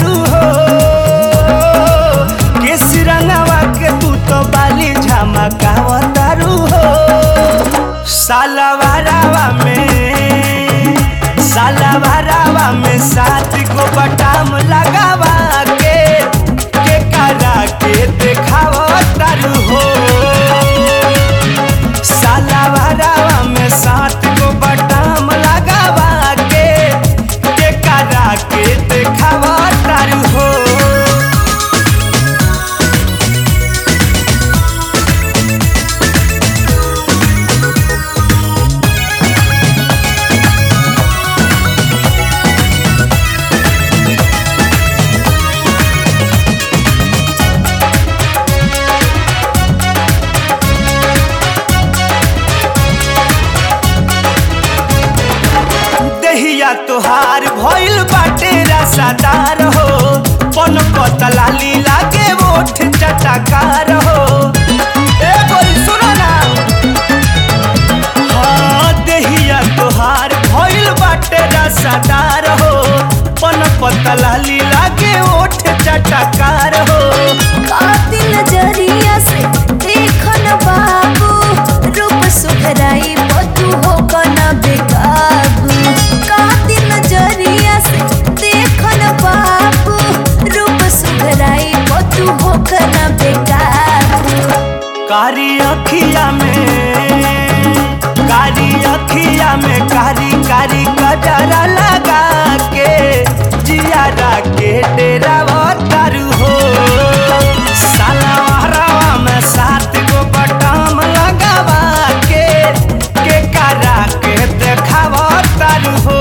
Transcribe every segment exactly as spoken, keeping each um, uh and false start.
तारू हो केसी रंगवा के तू तो बाली झमकाव तारू हो सालवारावा में सालवारावा में सात को बटाम लगावा के के करा के देखाव तारू हो सालवारावा में सात को बटाम लगावा के के करा के देखाव तारू हो। देहिया तोहार भइल बाटे रसादार हो पन पतला लीला के ओठ चटकार हो ए बोल सुनो ना हाँ देहिया तोहार भइल बाटे रसादार हो पन पतला लीला के ओठ चटकार हो कातिल नजरिया से देखन बाबू रूप सुखराई बतू हो कना बेकाबू कातिल नजरिया से देखन बाबू रूप सुखराई बतू हो कना बेकाबू कारी अखिया में कारी अखिया में कारी कारी कजरा लगा के जियारा के डेरा तारू हो सालवारावा में सात गो बटाम लगावा के के करा के देखाव तारू हो।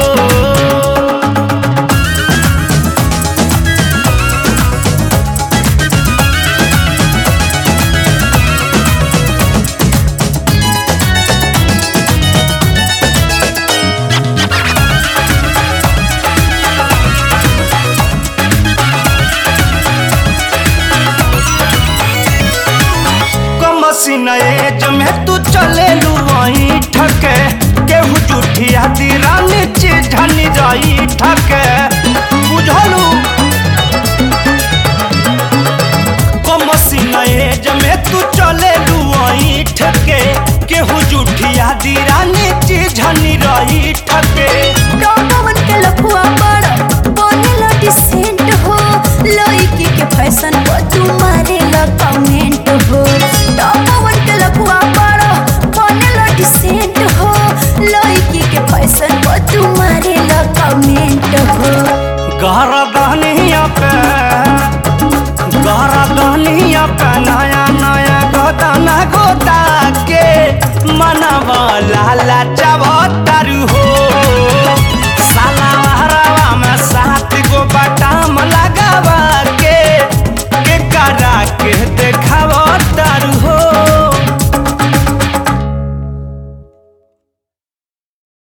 एज में तू चले लू वहीं ठके केहू जूठिया दीरानी चिढ़नी रही ठके बुझलू कमसीन एज में तू चले लू वहीं ठके केहू जूठिया दीरानी चिढ़नी रही ठके डॉगवन के लफुआ बड़ा बनेला डिसेंट हो लड़की के फैशन पर तू मारेला कमेंट हो डॉगवन के लफुआ बड़ा बनेला डिसेंट हो लड़की के फैशन पर तू मारेला कमेंट हो गहरदनिया पे गहरदनिया पे नया नया गोदाना गोदा के मनवा लाला